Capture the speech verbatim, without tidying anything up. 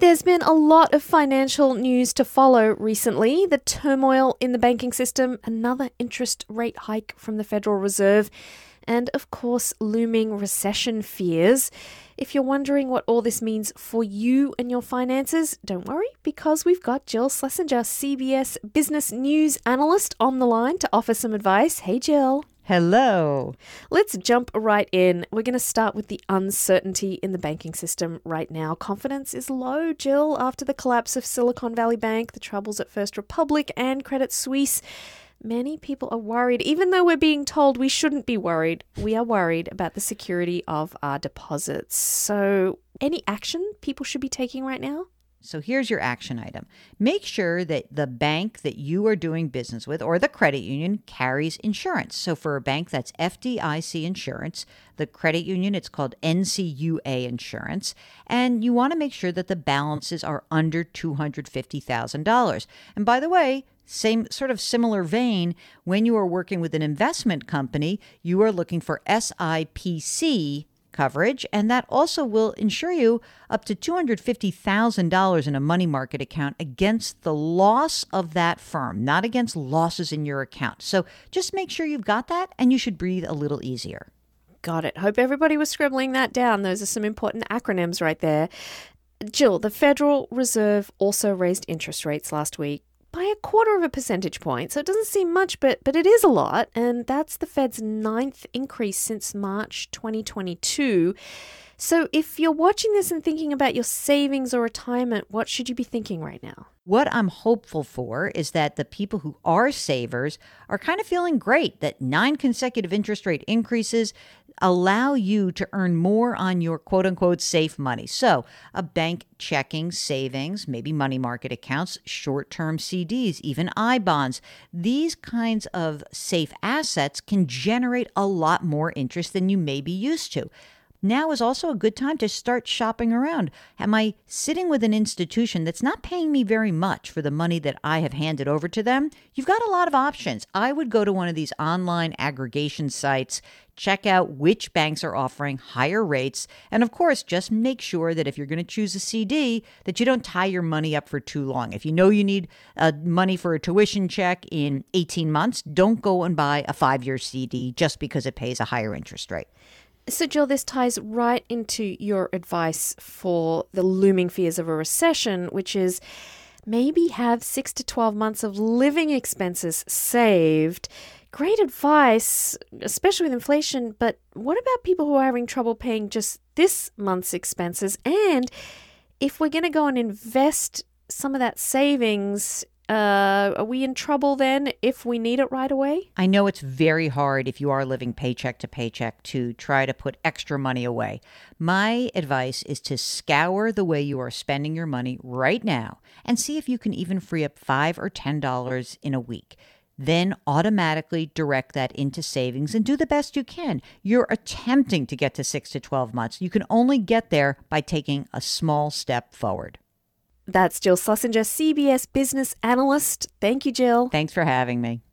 There's been a lot of financial news to follow recently. The turmoil in the banking system, another interest rate hike from the Federal Reserve, and of course, looming recession fears. If you're wondering what all this means for you and your finances, don't worry, because we've got Jill Schlesinger, C B S Business News analyst, on the line to offer some advice. Hey, Jill. Hello. Let's jump right in. We're going to start with the uncertainty in the banking system right now. Confidence is low, Jill, after the collapse of Silicon Valley Bank, the troubles at First Republic and Credit Suisse. Many people are worried, even though we're being told we shouldn't be worried. We are worried about the security of our deposits. So, any action people should be taking right now? So here's your action item. Make sure that the bank that you are doing business with or the credit union carries insurance. So for a bank, that's F D I C insurance. The credit union, it's called N C U A insurance. And you want to make sure that the balances are under two hundred fifty thousand dollars. And by the way, same sort of similar vein, when you are working with an investment company, you are looking for S I P C coverage, and that also will insure you up to two hundred fifty thousand dollars in a money market account against the loss of that firm, not against losses in your account. So just make sure you've got that, and you should breathe a little easier. Got it. Hope everybody was scribbling that down. Those are some important acronyms right there. Jill, the Federal Reserve also raised interest rates last week by a quarter of a percentage point. So it doesn't seem much, but but it is a lot. And that's the Fed's ninth increase since March twenty twenty-two. So if you're watching this and thinking about your savings or retirement, what should you be thinking right now? What I'm hopeful for is that the people who are savers are kind of feeling great that nine consecutive interest rate increases allow you to earn more on your quote unquote safe money. So a bank checking, savings, maybe money market accounts, short-term C Ds, even I bonds. These kinds of safe assets can generate a lot more interest than you may be used to. Now is also a good time to start shopping around. Am I sitting with an institution that's not paying me very much for the money that I have handed over to them? You've got a lot of options. I would go to one of these online aggregation sites, check out which banks are offering higher rates, and of course, just make sure that if you're going to choose a C D, that you don't tie your money up for too long. If you know you need uh, money for a tuition check in eighteen months, don't go and buy a five-year C D just because it pays a higher interest rate. So, Jill, this ties right into your advice for the looming fears of a recession, which is maybe have six to twelve months of living expenses saved. Great advice, especially with inflation, but what about people who are having trouble paying just this month's expenses? And if we're going to go and invest some of that savings, Uh, are we in trouble then if we need it right away? I know it's very hard if you are living paycheck to paycheck to try to put extra money away. My advice is to scour the way you are spending your money right now and see if you can even free up five or ten dollars in a week. Then automatically direct that into savings and do the best you can. You're attempting to get to six to twelve months. You can only get there by taking a small step forward. That's Jill Schlesinger, C B S Business analyst. Thank you, Jill. Thanks for having me.